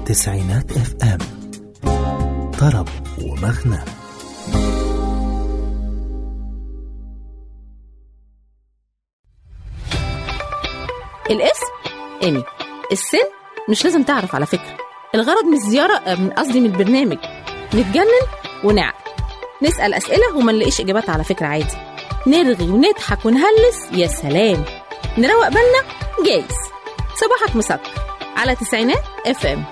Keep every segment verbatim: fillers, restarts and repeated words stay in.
تسعينات اف ام، طرب ومغنى. الاسم إيمي، السن مش لازم تعرف على فكرة. الغرض من الزيارة، من قصدي من البرنامج، نتجنن ونعقل، نسأل أسئلة وما نلاقيش إجابات على فكرة عادي، نرغي ونضحك ونهلس، يا سلام، نروق بالنا جايز. صباحك مسكر على تسعينات اف ام.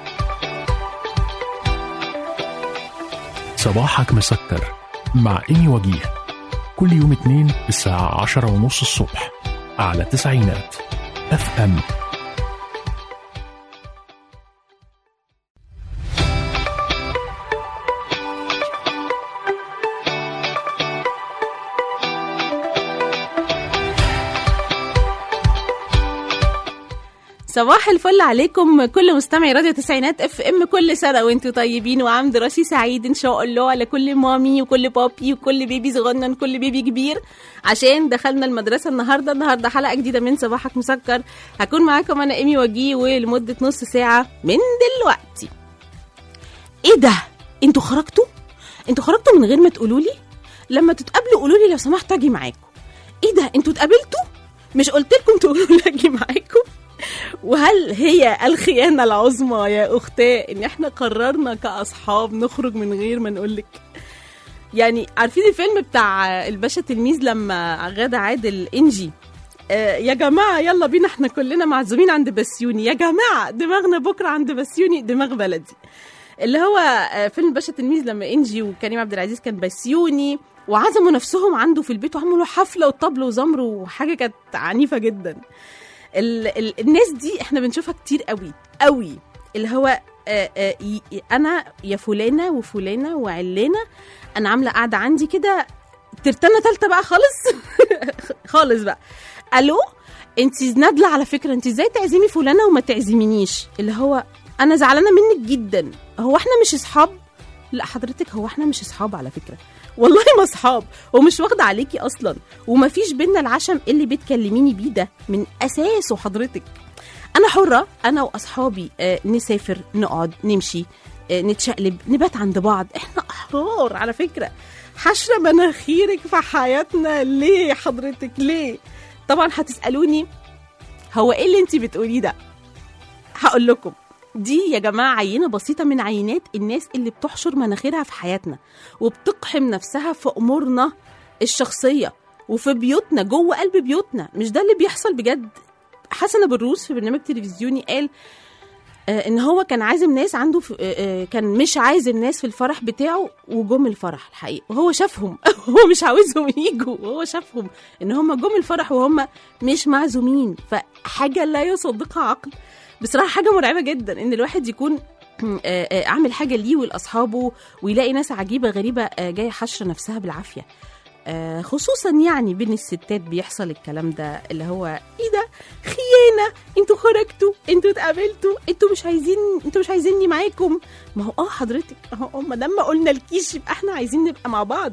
صباحك مسكر مع إيمي وجيه، كل يوم اثنين الساعة عشرة ونص الصبح على تسعينات اف ام. صباح الفل عليكم كل مستمعي راديو تسعينات اف ام، كل سنه وانتم طيبين وعام دراسي سعيد ان شاء الله على كل مامي وكل بابي وكل بيبي صغنن كل بيبي كبير، عشان دخلنا المدرسه النهارده. النهارده حلقه جديده من صباحك مسكر، هكون معاكم انا ايمي وجيه ولمده نص ساعه من دلوقتي. ايه ده؟ انتوا خرجتوا؟ انتوا خرجتوا من غير ما تقولوا لي؟ لما تتقابلوا قولوا لي لو سمحت اجي معاكم. ايه ده؟ انتوا اتقابلتوا؟ مش قلت لكم تقولوا لي اجي معاكم؟ وهل هي الخيانة العظمى يا أختاه إن إحنا قررنا كأصحاب نخرج من غير ما نقولك؟ يعني عارفين الفيلم بتاع الباشا تلميذ لما غادة عادل إنجي آه يا جماعة يلا بينا إحنا كلنا معزومين عند بسيوني، يا جماعة دماغنا بكرة عند بسيوني دماغ بلدي، اللي هو آه فيلم الباشا تلميذ لما إنجي وكريم عبد العزيز كان بسيوني وعزموا نفسهم عنده في البيت وعملوا حفلة وطبل وزمر وحاجة كانت عنيفة جدا. ال ال الناس دي احنا بنشوفها كتير قوي قوي، اللي هو آآ آآ انا يا فلانه وفلانه وعلانه انا عامله قاعده عندي كده ترتانه ثالثه بقى خالص خالص بقى. الو انت نادله على فكره، انت ازاي تعزمي فلانه وما تعزمينيش؟ اللي هو انا زعلانه منك جدا، هو احنا مش اصحاب؟ لا حضرتك هو احنا مش اصحاب على فكره، والله ما اصحاب، ومش واخده عليكي اصلا، ومفيش بينا العشم اللي بتكلميني بيه ده من اساسه. حضرتك انا حره، انا واصحابي آه نسافر نقعد نمشي آه نتشقلب نبات عند بعض، احنا احرار على فكره. حشره مناخيرك في حياتنا ليه حضرتك ليه؟ طبعا هتسالوني هو ايه اللي انت بتقوليه ده؟ هقول لكم دي يا جماعة عينة بسيطة من عينات الناس اللي بتحشر مناخيرها في حياتنا وبتقحم نفسها في أمورنا الشخصية وفي بيوتنا جوه قلب بيوتنا. مش ده اللي بيحصل بجد؟ حسن أبو الروس في برنامج تلفزيوني قال آه إن هو كان عازم ناس عنده في آه كان مش عازم ناس في الفرح بتاعه وجم الفرح الحقيقة وهو شافهم هو مش عاوزهم يجوا وهو شافهم إن هم جم الفرح وهم مش معزومين. فحاجة لا يصدقها عقل بصراحة، حاجة مرعبة جدا إن الواحد يكون عامل حاجة ليه ولأصحابه ويلاقي ناس عجيبة غريبة جاية حشر نفسها بالعافية، خصوصا يعني بين الستات بيحصل الكلام ده اللي هو إيه ده؟ خيانة، انتوا خرجتوا، انتوا اتقابلتوا، انتوا مش عايزين انتوا مش عايزيني معاكم. ما هو اه حضرتك اهو ما دام قلنا الكيش يبقى احنا عايزين نبقى مع بعض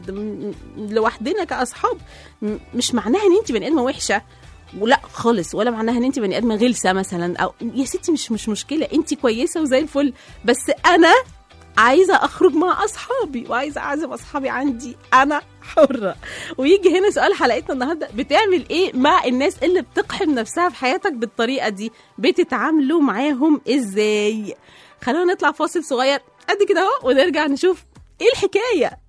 لوحدنا كأصحاب. مش معناها ان انت بني ادمة وحشة ولا خالص، ولا معناها ان انت بني ادمه غلسه مثلا، او يا ستي مش مش مشكله، انت كويسه وزي الفل، بس انا عايزه اخرج مع اصحابي وعايزه اعزم اصحابي عندي، انا حره. ويجي هنا سؤال حلقتنا النهارده، بتعمل ايه مع الناس اللي بتقحم نفسها في حياتك بالطريقه دي؟ بتتعاملوا معاهم ازاي؟ خلونا نطلع فاصل صغير قد كده اهو ونرجع نشوف ايه الحكايه.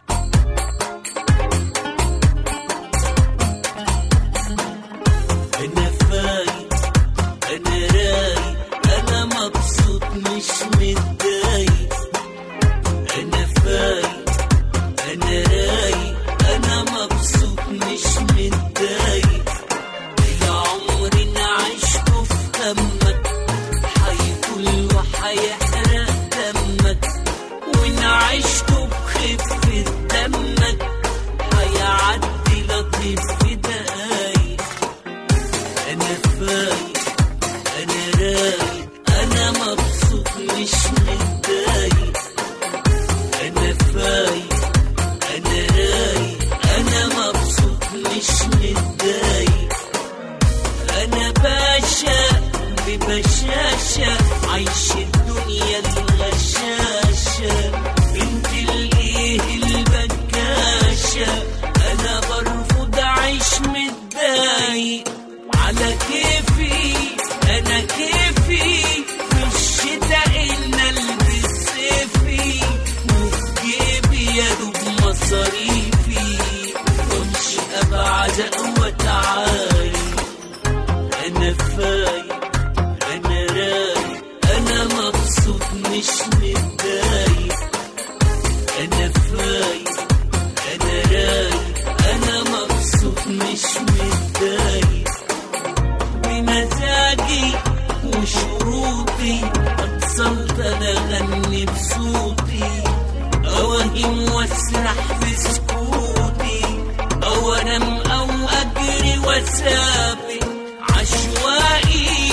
مش متضايق، أنا فايق، أنا رايق، أنا مبسوط مش متضايق. العمر اللي عشته في همك هيطول وهيحرق دمك، وإن عشته بخفة دمك هيعدي لطيف في دقايق. أنا فايق، أنا رايق، أنا مبسوط مش متضايق. أنا فايق، أنا رايق، أنا مبسوط مش متضايق. أنا باشا ببشاشة عايش الدنيا مش متضايق، انا فايق انا رايق انا مبسوط مش متضايق، بمزاجي وشروطي اتصلت انا اغني بصوتي، اوهم واسرح في سكوتي، او انام او اجري واسابق، عشوائي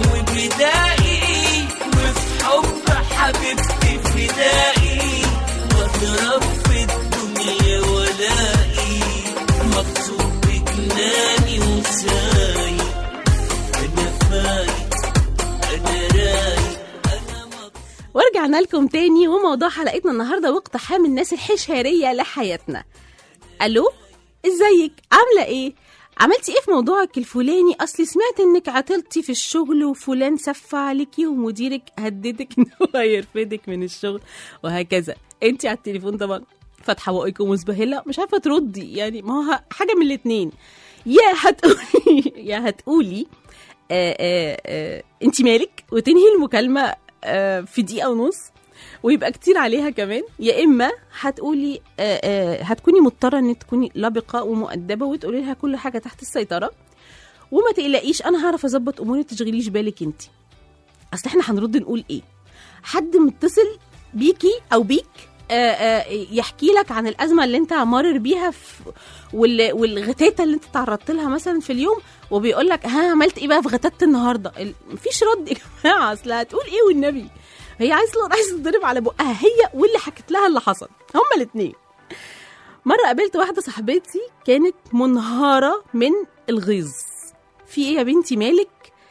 وبدائي، وفي حب حبيبتي فدائي، واضرب في الدنيا ولائي، مبسوط بجناني وسايق، انا فايق انا رايق انا مبسوط. ورجعنا لكم تاني، وموضوع حلقتنا النهارده واقتحام الناس الحشريه لحياتنا. الو، ازيك؟ عامله ايه؟ عملتي ايه في موضوعك الفلاني؟ اصلي سمعت انك عطلتي في الشغل وفلان سف عليكي ومديرك هددك ان هو هيرفدك من الشغل وهكذا. انت على التليفون طبعا فاتحه بقك ومزبهله مش عارفه تردي، يعني ما هو حاجه من الاثنين، يا هتقولي يا هتقولي آآ آآ انت مالك وتنهي المكالمه في دقيقه ونص ويبقى كتير عليها كمان، يا اما هتقولي آآ آآ هتكوني مضطره ان تكوني لبقه ومؤدبه وتقولي لها كل حاجه تحت السيطره وما تقلقيش انا هعرف اظبط اموري، تشغليش بالك انت. اصل احنا هنرد نقول ايه؟ حد متصل بيكي او بيك آآ آآ يحكي لك عن الازمه اللي انت مارر بيها والغتاته اللي انت تعرضت لها مثلا في اليوم، وبيقول لك ها عملت ايه بقى في غتات النهارده؟ مفيش رد يا جماعه، اصل هتقول ايه والنبي؟ هي عايزه عايزه تضرب على بقها هي واللي حكت لها اللي حصل، هما الاثنين. مره قابلت واحده صاحبتي كانت منهاره من الغيظ. في ايه يا بنتي مالك؟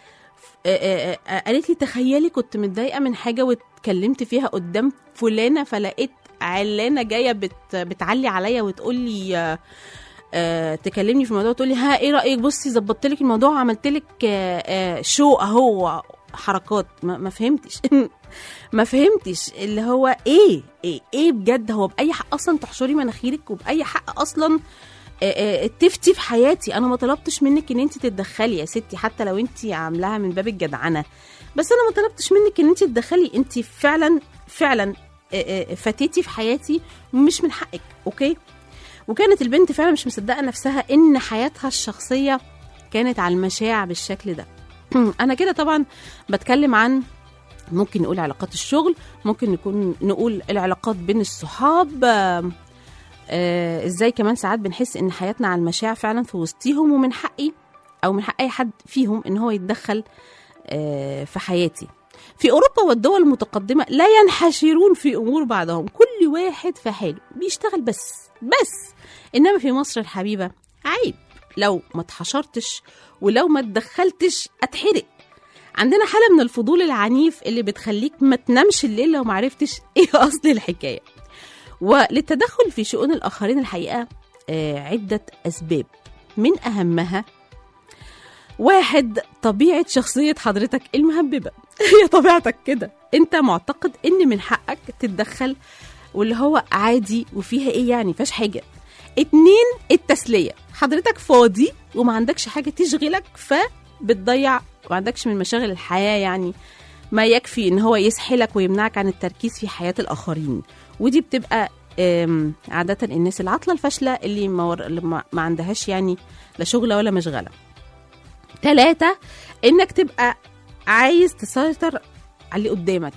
آآ آآ قالت لي تخيلي كنت متضايقه من حاجه واتكلمت فيها قدام فلانه، فلقيت علانه جايه بت بتعلي عليا وتقول لي آآ آآ تكلمني في الموضوع وتقول لي ها ايه رايك؟ بصي ظبطت لك الموضوع وعملت لك شو اهو حركات. ما, ما فهمتش ما فهمتش اللي هو ايه ايه ايه بجد. هو باي حق اصلا تحشري مناخيرك؟ وباي حق اصلا تفتي في حياتي؟ انا ما طلبتش منك ان انت تتدخلي يا ستي، حتى لو انت عاملاها من باب الجدعنه، بس انا ما طلبتش منك ان انت تتدخلي. انت فعلا فعلا فاتيتي في حياتي مش من حقك. اوكي. وكانت البنت فعلا مش مصدقه نفسها ان حياتها الشخصيه كانت على المشاع بالشكل ده. انا كده طبعا بتكلم عن ممكن نقول علاقات الشغل، ممكن نكون نقول العلاقات بين الصحاب. آه آه ازاي كمان ساعات بنحس ان حياتنا على المشاع فعلا في وسطيهم، ومن حقي او من حق اي حد فيهم ان هو يتدخل آه في حياتي. في اوروبا والدول المتقدمه لا ينحشرون في امور بعضهم، كل واحد في حاله بيشتغل بس بس انما في مصر الحبيبه عيب لو ما اتحشرتش ولو ما اتدخلتش اتحرق. عندنا حاله من الفضول العنيف اللي بتخليك ما تنامش الليل لو ما عرفتش ايه اصل الحكايه. وللتدخل في شؤون الاخرين الحقيقه آه عده اسباب، من اهمها واحد طبيعه شخصيه حضرتك المهببه. هي طبيعتك كده، انت معتقد ان من حقك تتدخل واللي هو عادي وفيها ايه يعني فاش حاجه. اتنين التسليه، حضرتك فاضي وما عندكش حاجه تشغلك فبتضيع، ما عندكش من مشاغل الحياه يعني ما يكفي ان هو يسحلك ويمنعك عن التركيز في حياه الاخرين. ودي بتبقى عاده الناس العطله الفاشله اللي ما, ور... اللي ما عندهاش يعني لا شغله ولا مشغله. ثلاثة انك تبقى عايز تسيطر على اللي قدامك،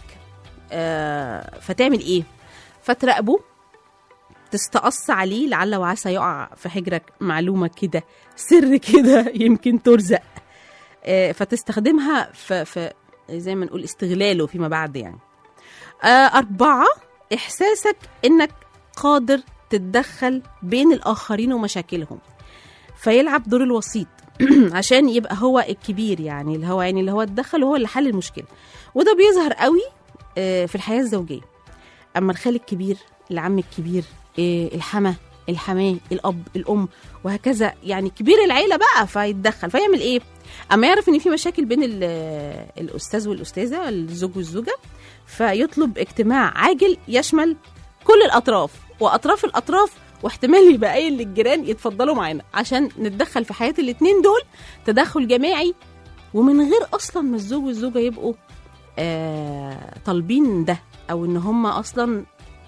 آه فتعمل ايه؟ فتراقبه، تستقص عليه لعل وعسى يقع في حجرك معلومه كده سر كده يمكن ترزق، آه فتستخدمها في, في زي ما نقول استغلاله فيما بعد يعني. آه أربعة إحساسك إنك قادر تتدخل بين الآخرين ومشاكلهم، فيلعب دور الوسيط عشان يبقى هو الكبير، يعني اللي هو يعني اللي هو اتدخل وهو اللي حل المشكلة. وده بيظهر قوي آه في الحياة الزوجية. أما الخال الكبير، العم الكبير، آه الحما الحماه، الأب الأم وهكذا، يعني كبير العيلة بقى فيتدخل. فيعمل إيه؟ أما يعرف إن في مشاكل بين الأستاذ والأستاذة، الزوج والزوجة، فيطلب اجتماع عاجل يشمل كل الأطراف وأطراف الأطراف، واحتمال يبقى قايل للجيران يتفضلوا معانا عشان نتدخل في حياة الاتنين دول تدخل جماعي، ومن غير أصلا ما الزوج والزوجة يبقوا آه طالبين ده، او ان هم اصلا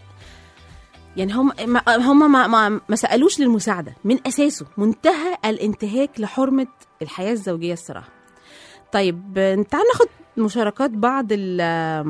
يعني هم ما هم ما, ما, ما سالوش للمساعده من اساسه. منتهى الانتهاك لحرمه الحياه الزوجيه الصراحه. طيب تعال ناخد مشاركات بعض ال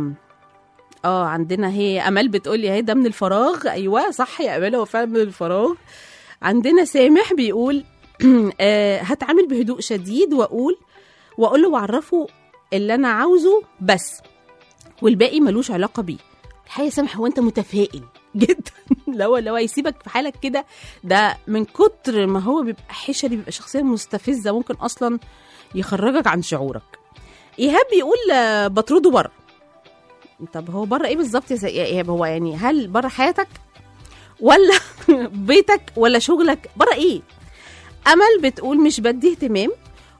اه عندنا هي امل بتقول لي اهي ده من الفراغ. ايوه صح يا امل، هو فعلا من الفراغ. عندنا سامح بيقول آه هتعامل بهدوء شديد واقول واقول له واعرفه اللي انا عاوزه بس، والباقي ملوش علاقه بيه. الحقيقه يا سامح هو انت متفائل جدا. لو لو هيسيبك في حالك كده، ده من كتر ما هو بيبقى حشري، بيبقى شخصيه مستفزه، ممكن اصلا يخرجك عن شعورك. ايهاب بيقول آه بطرده بره. طب هو بره ايه بالظبط يا ايهاب؟ هو يعني هل بره حياتك ولا بيتك ولا شغلك؟ بره ايه؟ امل بتقول مش بدي اهتمام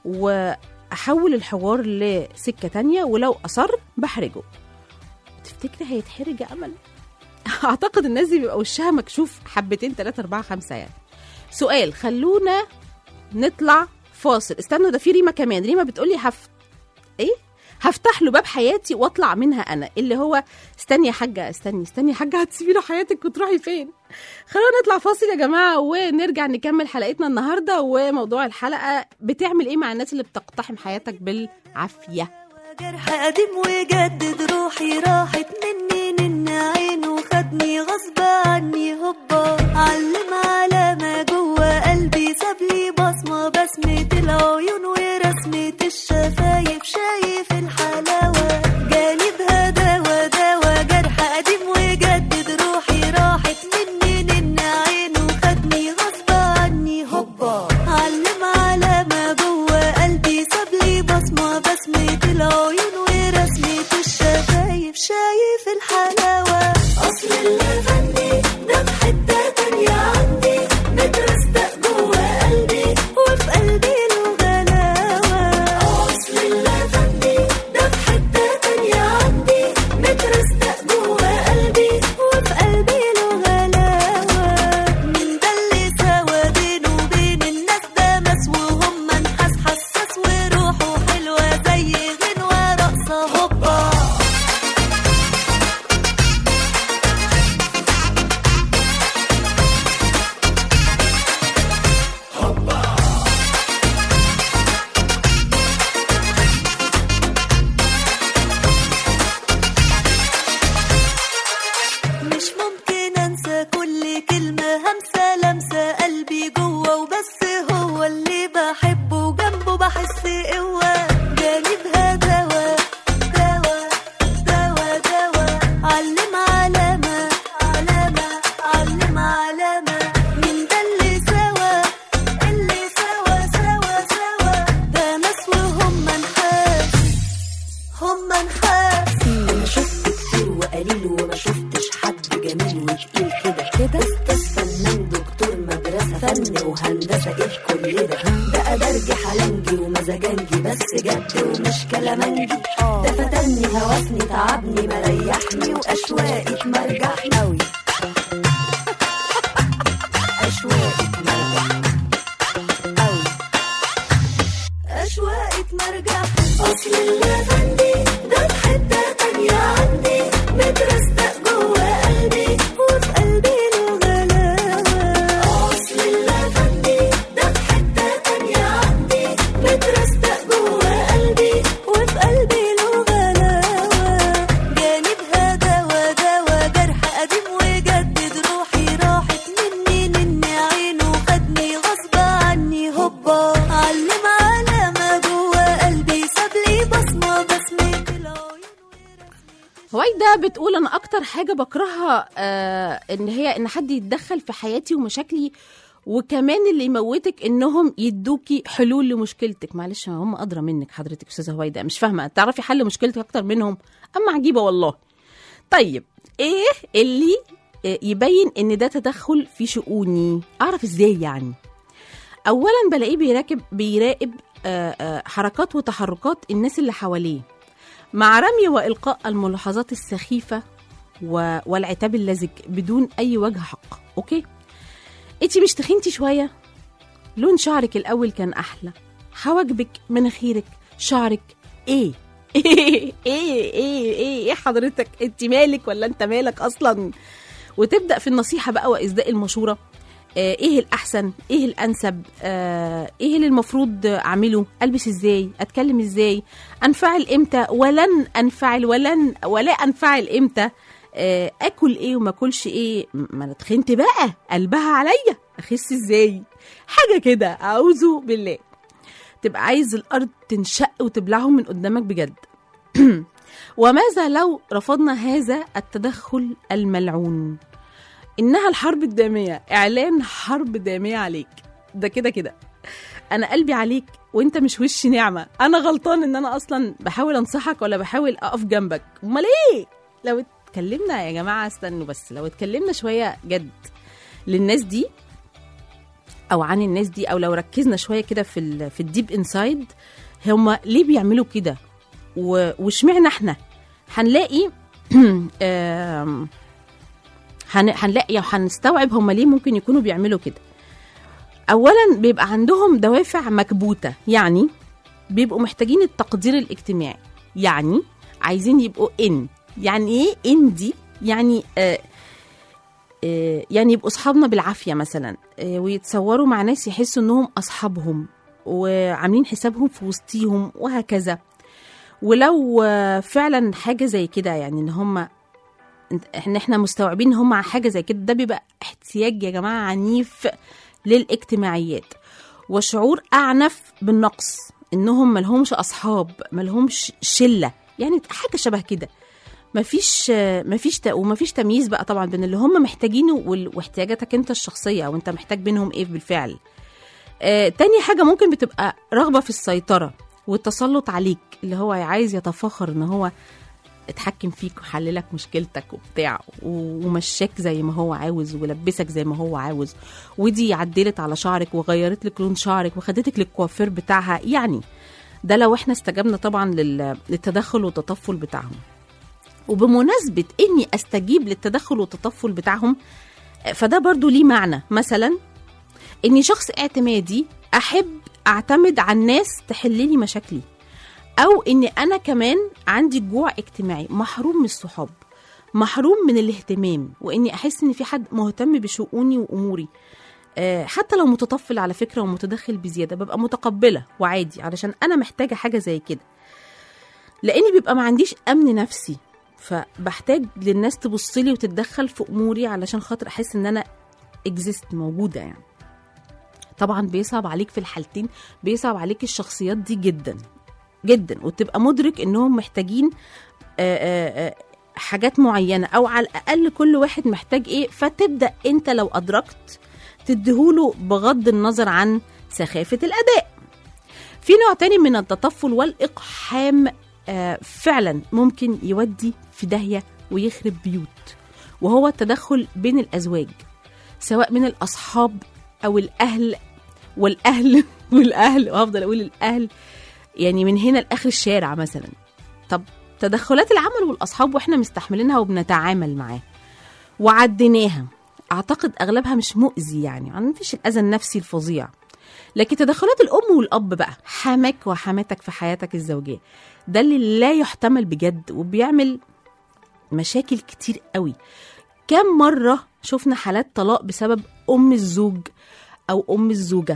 واحول الحوار لسكه تانية، ولو اصر بحرجه. تفتكري هيتحرج يا امل؟ اعتقد الناس دي بيبقى وشها مكشوف حبتين ثلاثة أربعة خمسة يعني. سؤال، خلونا نطلع فاصل. استنوا، ده في ريما كمان. ريما بتقولي هف ايه هفتح له باب حياتي واطلع منها انا، اللي هو استني يا حاجه، استني استني يا حاجه، هتسيبي له حياتك وتروحي فين؟ خلونا نطلع فاصل يا جماعه ونرجع نكمل حلقتنا النهارده. وموضوع الحلقه بتعمل ايه مع الناس اللي بتقتحم حياتك بالعافيه؟ جرح قديم وجدد روحي راحت مني، نن عينه خدني غصب عني هوبا، علم على ما جوه قلبي، سابلي بصمه بسمه العيون ورسمه الشفايف، شايف الحلاوه جانبها دوا دوا. جرح قديم وجدد روحي راحت مني، نن عينه خدني غصب عني هوبا، علم على ما جوه قلبي، سابلي بصمه بسمه العيون ورسمة الشفايف، شايف الحلاوة. أصل اللافندي ده في حتة تانية عندي، مترستق جوا قلبي وفي قلبي له غلاوة. أصل اللافندي ده في حتة تانية عندي، مترستق جوا قلبي وفي قلبي له غلاوة. من ده اللي سوا بينه وبين الناس ده مس، وهم نحاس حساس وروحه حلوة زي غنوة رقصة هوبا. مش ممكن انسى كل كلمة همسة لمسة قلبي جوه وبس، هو اللي بحبه وجنبه بحس قوة، جانبها دوا دوا دوا دوا. علم علامة علامة علم علامة، من ده اللي سوا اللي سوا سوا سوا، ده ناس وهم نحاس هم نحاس. انا شفت كتير وقليل وما شفتش حد جميل وتقيل كده كده، استاذ فنان دكتور مدرسه فن وهندسه، ايه كل ده؟ بقى درجي حلنجي ومزاجنجي بس جد ومش كلامنجي، ده فتني هوسني تعبني مريحني واشواقك مرجحني قوي، اشواقك مرجحني قوي، أشواقك مرجحني. أصل اللافندي ده في حتة تانية عندي، مترستق جوا قلبي وفي قلبي له غلاوة. أصل اللافندي ده في حتة تانية عندي، مترستق جوا قلبي وفي قلبي له غلاوة، جانبها دوا دوا. جرح قديم وجدد روحي راحت مني، نن عينه خدني غصب عني هوبا، علم على ما جوا قلبي، سابلي بصمة بسمة العيون. هويدا بتقول انا اكتر حاجه بكرهها آه ان هي ان حد يتدخل في حياتي ومشاكلي، وكمان اللي يموتك انهم يدوكي حلول لمشكلتك. معلش هم ادرى منك حضرتك استاذه هويدا، مش فاهمه تعرفي حل مشكلتك اكتر منهم؟ اما عجيبه والله. طيب ايه اللي يبين ان ده تدخل في شؤوني؟ اعرف ازاي يعني؟ اولا بلاقيه بيراقب بيراقب آه آه حركات وتحركات الناس اللي حواليه، مع رمي والقاء الملاحظات السخيفه والعتاب اللزج بدون اي وجه حق. اوكي، انتي مش تخنتي شويه؟ لون شعرك الاول كان احلى، حواجبك، مناخيرك، شعرك ايه؟ ايه ايه ايه ايه ايه حضرتك، انت مالك ولا انت مالك اصلا؟ وتبدا في النصيحه بقى واصداء المشوره. آه ايه الاحسن، ايه الانسب، آه ايه اللي المفروض اعمله، البس ازاي، اتكلم ازاي، انفعل امتى ولن انفعل ولن ولا انفعل امتى، آه اكل ايه وما اكلش ايه، ما انا اتخنت بقى قلبها عليا، اخس ازاي، حاجه كده اعوذ بالله. تبقى عايز الارض تنشق وتبلعهم من قدامك بجد. وماذا لو رفضنا هذا التدخل الملعون؟ إنها الحرب الدامية، إعلان حرب دامية عليك. ده كده كده أنا قلبي عليك وإنت مش وش نعمة. أنا غلطان إن أنا أصلا بحاول أنصحك ولا بحاول أقف جنبك. أمال إيه؟ لو اتكلمنا يا جماعة، استنوا بس، لو اتكلمنا شوية جد للناس دي أو عن الناس دي، أو لو ركزنا شوية كده في ال في الديب إنسايد، هما ليه بيعملوا كده وشمعنا إحنا، هنلاقي هنلاقي وهنستوعب هم ليه ممكن يكونوا بيعملوا كده. اولا بيبقى عندهم دوافع مكبوته، يعني بيبقوا محتاجين التقدير الاجتماعي، يعني عايزين يبقوا ان. يعني ايه ان دي؟ يعني آه آه يعني يبقوا اصحابنا بالعافيه مثلا، آه ويتصوروا مع ناس يحسوا انهم اصحابهم وعاملين حسابهم في وسطيهم وهكذا. ولو آه فعلا حاجه زي كده، يعني ان هم ان احنا مستوعبين ان هم حاجه زي كده، ده بيبقى احتياج يا جماعه عنيف للاجتماعيات وشعور اعنف بالنقص، انهم ملهمش اصحاب، ملهمش شله، يعني حاجه شبه كده. مفيش مفيش ومفيش تمييز بقى طبعا بين اللي هم محتاجينه واحتياجاتك انت الشخصيه، او انت محتاج بينهم ايه بالفعل. آه تاني حاجه ممكن بتبقى رغبه في السيطره والتسلط عليك، اللي هو عايز يتفاخر ان هو اتحكم فيك وحللك مشكلتك وبتاع ومشاك زي ما هو عاوز ولبسك زي ما هو عاوز، ودي عدلت على شعرك وغيرت لك لون شعرك وخدتك للكوافير بتاعها. يعني ده لو احنا استجبنا طبعا للتدخل والتطفل بتاعهم. وبمناسبة اني استجيب للتدخل والتطفل بتاعهم، فده برضو ليه معنى. مثلا اني شخص اعتمادي احب اعتمد على الناس تحللي مشاكلي، أو إني أنا كمان عندي جوع اجتماعي، محروم من الصحاب، محروم من الاهتمام، وإني أحس إن في حد مهتم بشؤوني وأموري. أه حتى لو متطفل على فكرة ومتدخل بزيادة، ببقى متقبلة وعادي، علشان أنا محتاجة حاجة زي كده، لأني بيبقى ما عنديش أمن نفسي، فبحتاج للناس تبصلي وتتدخل في أموري علشان خاطر أحس إن أنا إكزيست، موجودة. يعني طبعا بيصعب عليك في الحالتين، بيصعب عليك الشخصيات دي جدا جدا، وتبقى مدرك انهم محتاجين آآ آآ حاجات معينة، او على الاقل كل واحد محتاج ايه، فتبدأ انت لو ادركت تديهوله بغض النظر عن سخافة الاداء. في نوع تاني من التطفل والاقحام فعلا ممكن يودي في داهية ويخرب بيوت، وهو التدخل بين الازواج، سواء من الاصحاب او الاهل والاهل والاهل وهفضل اقول الاهل، يعني من هنا لاخر الشارع مثلا. طب تدخلات العمل والاصحاب واحنا مستحملينها وبنتعامل معاها وعديناها، اعتقد اغلبها مش مؤذي، يعني ما فيش الاذى النفسي الفظيع. لكن تدخلات الام والاب بقى، حماك وحماتك في حياتك الزوجيه، ده اللي لا يحتمل بجد، وبيعمل مشاكل كتير قوي. كم مره شفنا حالات طلاق بسبب ام الزوج او ام الزوجه؟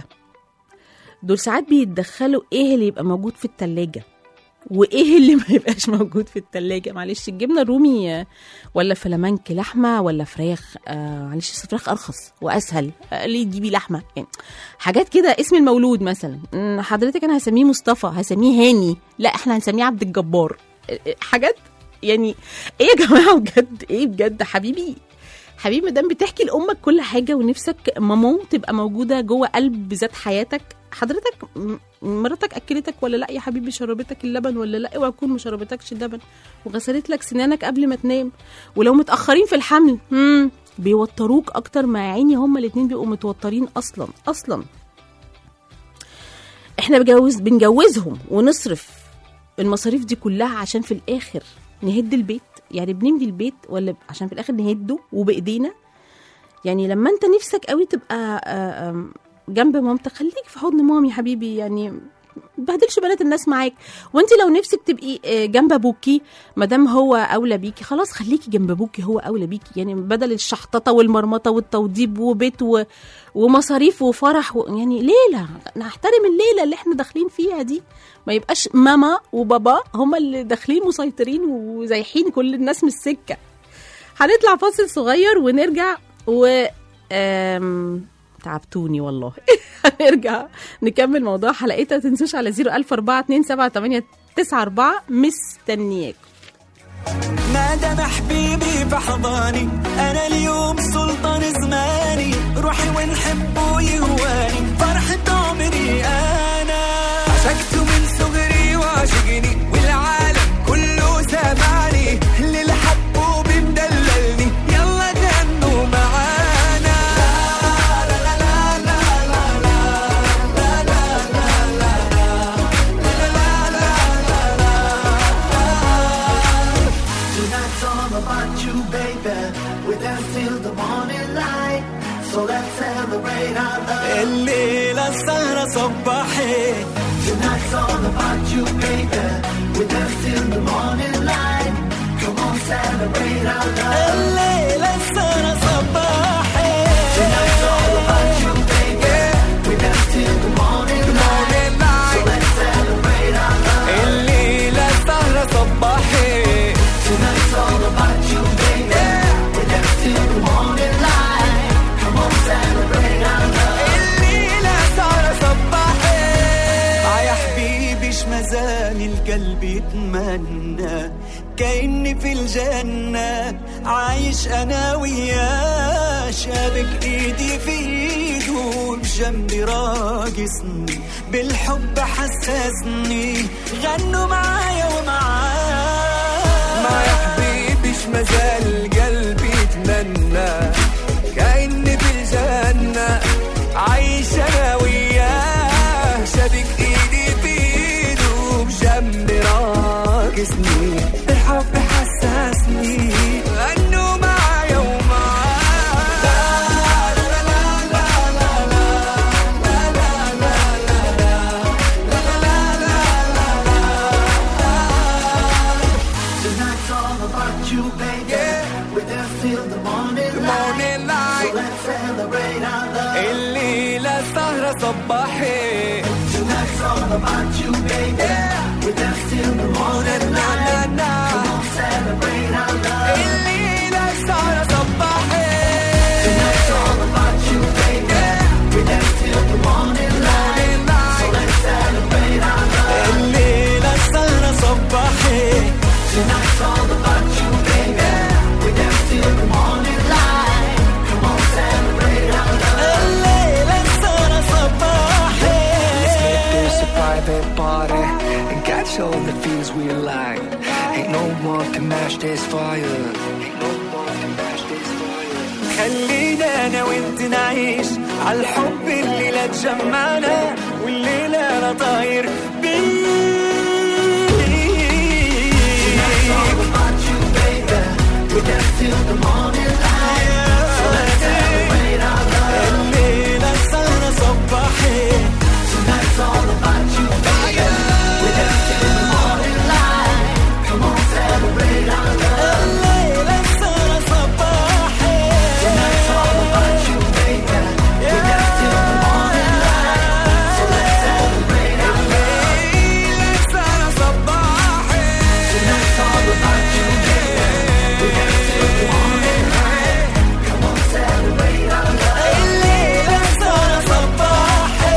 دول ساعات بيتدخلوا ايه اللي يبقى موجود في التلاجة وايه اللي ما يبقاش موجود في التلاجة. معلش الجبنه الرومي ولا فلامنك، لحمه ولا فراخ، آه معلش الفراخ ارخص واسهل، آه ليه تجيبي لحمه؟ يعني حاجات كده. اسم المولود مثلا، حضرتك انا هسميه مصطفى، هسميه هاني، لا احنا هنسميه عبد الجبار. حاجات يعني ايه يا جماعه بجد، ايه بجد؟ حبيبي حبيبي مدام بتحكي لامك كل حاجه ونفسك مامو تبقى موجوده جوه قلب ذات حياتك، حضرتك مراتك اكلتك ولا لا يا حبيبي؟ شربتك اللبن ولا لا؟ اوعى تكون ما شربتكش اللبن وغسلت لك سنانك قبل ما تنام. ولو متاخرين في الحمل امم بيوتروك اكتر، ما عيني هما الاثنين بيبقوا متوترين اصلا اصلا. احنا بجوز بنجوزهم ونصرف المصاريف دي كلها عشان في الاخر نهد البيت. يعني بنمدي البيت ولا عشان في الاخر نهده وبايدينا؟ يعني لما انت نفسك قوي تبقى جنب مامتك، خليك في حضن مامي حبيبي، يعني تبهدلش بنات الناس معاك. وانت لو نفسك تبقي جنب ابوكي مادام هو اولى بيكي، خلاص خليكي جنب ابوكي هو اولى بيكي، يعني بدل الشحططه والمرمطه والتوضيب وبيت و... ومصاريف وفرح و... يعني ليله نحترم الليله اللي احنا داخلين فيها دي، ما يبقاش ماما وبابا هما اللي داخلين مسيطرين وزايحين كل الناس من السكه. هنطلع فاصل صغير ونرجع و أم... تعبتوني والله. هنرجع نكمل موضوع حلقتنا. تنسوش على صفر ألف أربعة اتنين سبعة تمانية تسعة أربعة مستنياك. ما دام حبيبي في حضاني انا اليوم سلطان زماني، روحي ونحبه يهواني فرحة عمري انا، عشقته من صغري وعشقني والعالم كله سامعني، اللي حبه بمدللني يلا غنوا معانا. الليلة السهرة صباحي. Tonight's all about you, baby. We dance till the morning light. Come on, celebrate our love. الليلة السهرة صباحي. Tonight's all about you, baby. We dance till the morning light. So let's celebrate our love. الليلة السهرة صباحي. Tonight's all about you, baby. We dance till the morning light. Come on, celebrate our love. مزاني القلب يتمنى كأني في الجنة عايش أنا وياه، شابك إيدي في إيده بجنبي راقصني بالحب حسسني، غنوا معايا ومعاه. ما يا حبيبيش مازال القلب يتمنى كأني في الجنة عايش أنا وياه، شابك إيدي جنبي راقصني الحب حسسني، غنوا معايا ومعاه. لا لا لا لا لا لا لا لا لا. Tonight's all about you, baby. We're there till the morning light. So let's celebrate our love. الليلة السهرة صباحي. Tonight's all about you, baby. We dance till the morning light. Come on, celebrate our love. الليلة السهرة صباحي. Tonight's all about you, baby. We dance till the morning light. So let's celebrate our love. الليلة السهرة صباحي. Tonight's all about you, baby. We dance till the morning light. Come on, celebrate our love. الليلة السهرة صباحي. Let's make this a private party. Catch all the feels we like. Ain't no one can match this fire. Ain't no one can match this fire. خلينا أنا وأنت نعيش عالحب اللي لا تجمعنا، والليلة أنا طاير بيه. Tonight's all about you, baby. We dance till the morning light. So let's celebrate our love. الليلة السهرة صباحي. Tonight's all about you, baby. We dance till the morning light. Come on, celebrate our love. الليلة السهرة صباحي. Tonight's all about you, baby. We dance till the morning light. So let's celebrate our love. الليلة السهرة صباحي. Tonight's all about you, baby. We dance till the morning light. Come on, celebrate our love. الليلة السهرة صباحي.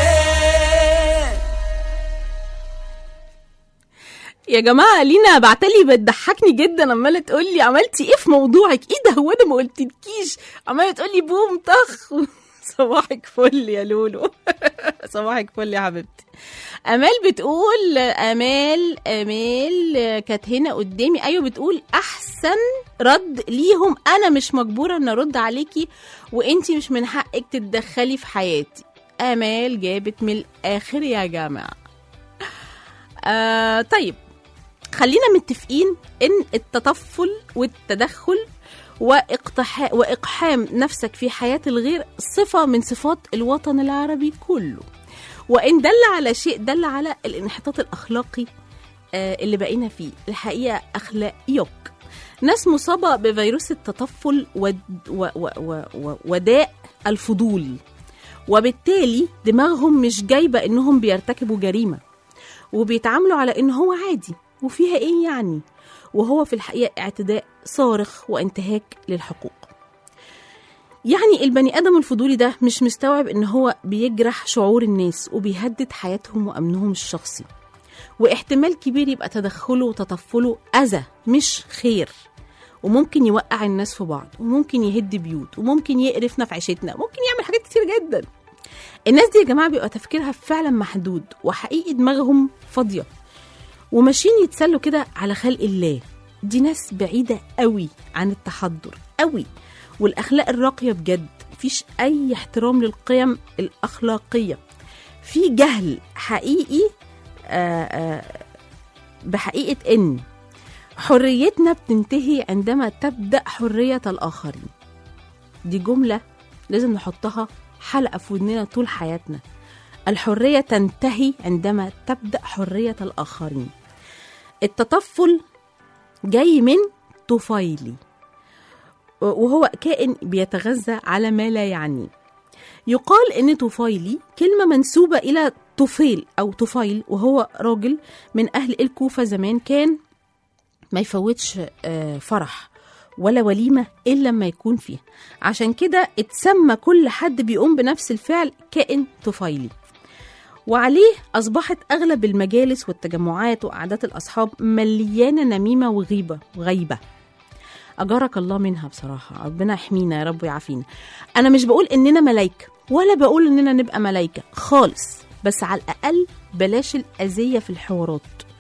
يا جماعه لينا بعتلي بتضحكني جدا، عماله تقول لي عملتي ايه في موضوعك، ايه ده هو انا ما قلتلكيش، عماله تقول لي بوم طخ. صباحك فل يا لولو. صباحك فل يا حبيبتي. امال بتقول امال امال كانت هنا قدامي، ايوه بتقول احسن رد ليهم انا مش مجبوره ان ارد عليكي وانتي مش من حقك تتدخلي في حياتي. امال جابت من الاخر يا جماعه. آه طيب خلينا متفقين ان التطفل والتدخل واقتحاء واقحام نفسك في حياة الغير صفة من صفات الوطن العربي كله، وإن دل على شيء دل على الانحطاط الأخلاقي آه اللي بقينا فيه. الحقيقة أخلاقيك ناس مصابة بفيروس التطفل ود و و و و وداء الفضول، وبالتالي دماغهم مش جايبة إنهم بيرتكبوا جريمة، وبيتعاملوا على إن هو عادي وفيها إيه يعني، وهو في الحقيقة اعتداء صارخ وانتهاك للحقوق. يعني البني آدم الفضولي ده مش مستوعب إن هو بيجرح شعور الناس وبيهدد حياتهم وأمنهم الشخصي، واحتمال كبير يبقى تدخله وتطفله أذى مش خير، وممكن يوقع الناس في بعض، وممكن يهد بيوت، وممكن يقرفنا في عيشتنا، ممكن يعمل حاجات كتير جدا. الناس دي يا جماعة بيبقى تفكيرها فعلا محدود، وحقيقي دماغهم فاضية وماشيين يتسلوا كده على خلق الله. دي ناس بعيدة قوي عن التحضر قوي والأخلاق الراقية بجد. مفيش أي احترام للقيم الأخلاقية، في جهل حقيقي آآ آآ بحقيقة إن حريتنا بتنتهي عندما تبدأ حرية الآخرين. دي جملة لازم نحطها حلقة في ودننا طول حياتنا. الحرية تنتهي عندما تبدأ حرية الآخرين. التطفل جاي من طفيلي، وهو كائن بيتغذى على ما لا يعنيه. يقال إن طفيلي كلمة منسوبة إلى طفيل أو طفيل، وهو راجل من أهل الكوفة زمان كان ما يفوتش فرح ولا وليمة إلا لما يكون فيها، عشان كده اتسمى كل حد بيقوم بنفس الفعل كائن طفيلي. وعليه أصبحت أغلب المجالس والتجمعات وقعدات الأصحاب مليانة نميمة وغيبة وغيبة. أجارك الله منها بصراحة، ربنا يحمينا يا رب ويعافينا. أنا مش بقول إننا ملايكة ولا بقول إننا نبقى ملايكة خالص، بس على الأقل بلاش الأذية في الحوارات،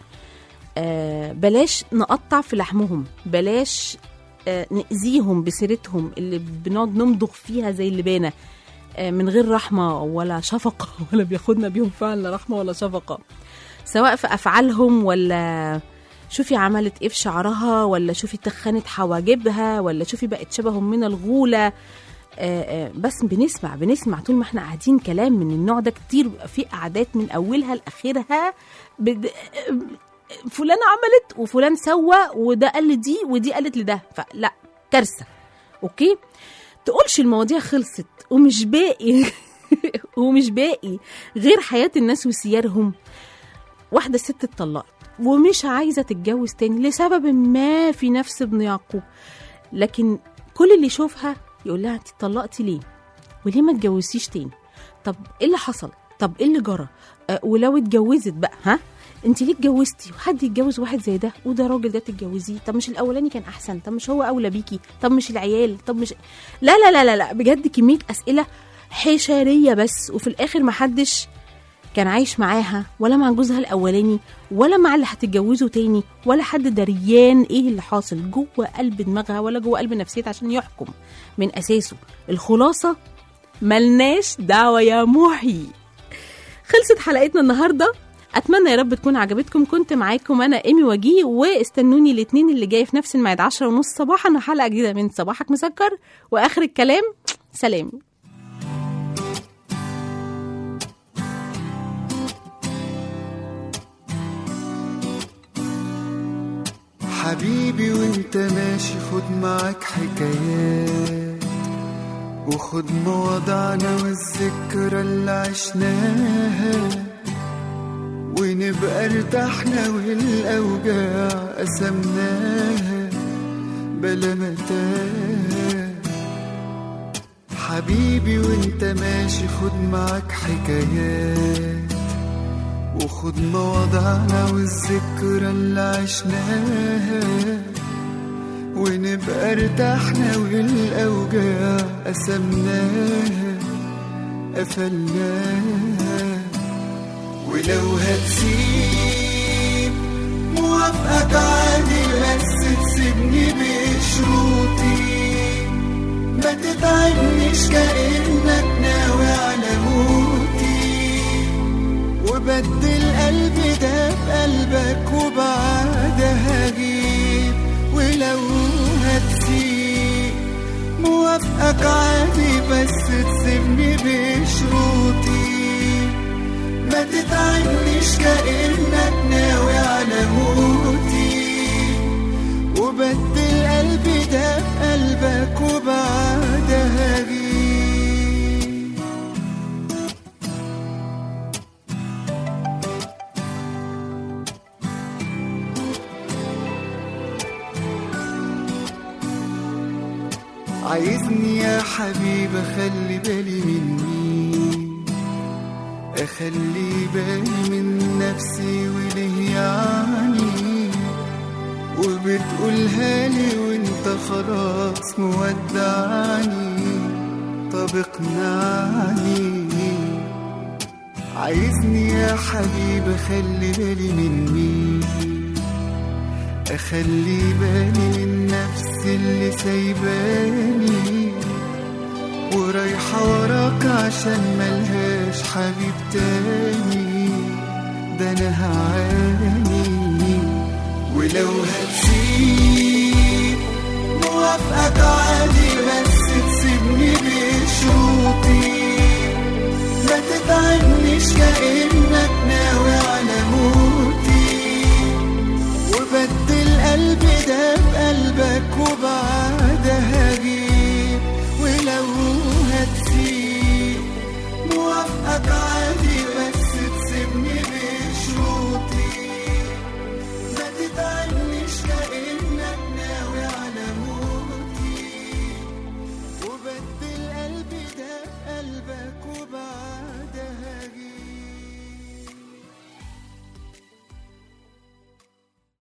آه بلاش نقطع في لحمهم، بلاش آه نأذيهم بسيرتهم اللي بنقعد نمضغ فيها زي اللبانة آه من غير رحمة ولا شفقة، ولا بياخدنا بيهم فعلا رحمة ولا شفقة، سواء في أفعالهم ولا شوفي عملت ايه في شعرها، ولا شوفي تخنت حواجبها، ولا شوفي بقت شبههم من الغولة. آآ آآ بس بنسمع بنسمع طول ما احنا قاعدين كلام من النوع ده كتير، في قعدات من أولها لآخرها بد... فلان عملت وفلان سوى وده قال لدي ودي قالت لده، فلا كارثة. اوكي، تقولش المواضيع خلصت ومش باقي ومش باقي غير حياة الناس وسيارهم. واحدة ست اتطلقت ومش عايزة تتجوز تاني لسبب ما في نفس ابن يعقوب، لكن كل اللي يشوفها يقول لها انت اتطلقتي ليه؟ وليه ما اتجوزيش تاني؟ طب ايه اللي حصل؟ طب ايه اللي جرى؟ أه ولو اتجوزت بقى ها؟ انت ليه اتجوزتي؟ وحد يتجوز واحد زي ده وده راجل ده تتجوزيه؟ طب مش الاولاني كان احسن؟ طب مش هو اولى بيكي؟ طب مش العيال؟ طب مش لا لا لا لا, لا. بجد كمية اسئلة حشرية بس، وفي الاخر ما حدش كان عايش معاها ولا مع جوزها الاولاني ولا مع اللي هتتجوزه تاني، ولا حد دريان ايه اللي حاصل جوه قلب دماغها ولا جوه قلب نفسيتها عشان يحكم من اساسه. الخلاصه ملناش دعوه يا محي. خلصت حلقتنا النهارده، اتمنى يا رب تكون عجبتكم. كنت معاكم انا ايمي وجيه، واستنوني الاثنين اللي جاي في نفس الميعاد عشرة ونص صباحا حلقه جديده من صباحك مسكر. واخر الكلام سلام. حبيبي وانت ماشي خد معاك حكايات، وخد مواضعنا والذكرى اللي عشناها، ونبقى ارتحنا والاوجاع قسمناها بلا متاع. حبيبي وانت ماشي خد معاك حكايات، وخد مواضعنا والذكرى اللي عشناها، ونبقى ارتحنا والاوجاع قسمناها قفلناها. ولو هتسيب موافقك عادي، بس تسيبني بشروطي، ما تتعبنيش كأنك ناوي على موتي، وبدل قلبي ده بقلبك وبعدها هجيب. ولو هتسيب موافقك عادي، بس تسيبني بشروطي، ما تتعبنيش كأنك ناوي على موتي، وبدل قلبي ده بقلبك وبعدها غير. عايزني يا حبيبي اخلي بالي مني، اخلي بالي من نفسي وليه يعني، وبتقولها لي وانت خلاص مودعني، طب اقنعني. عايزني يا حبيبي اخلي بالي مني، اخلي بالي من نفسي اللي سايباني، ورايحة وراك عشان ملهاش حبيب تاني، ده انا هعاني. ولو هتسيب موافقك عادي، بس تسيبني بشروطي، ما تتعبنيش كأنك ناوي على موتي، وبدل قلبي ده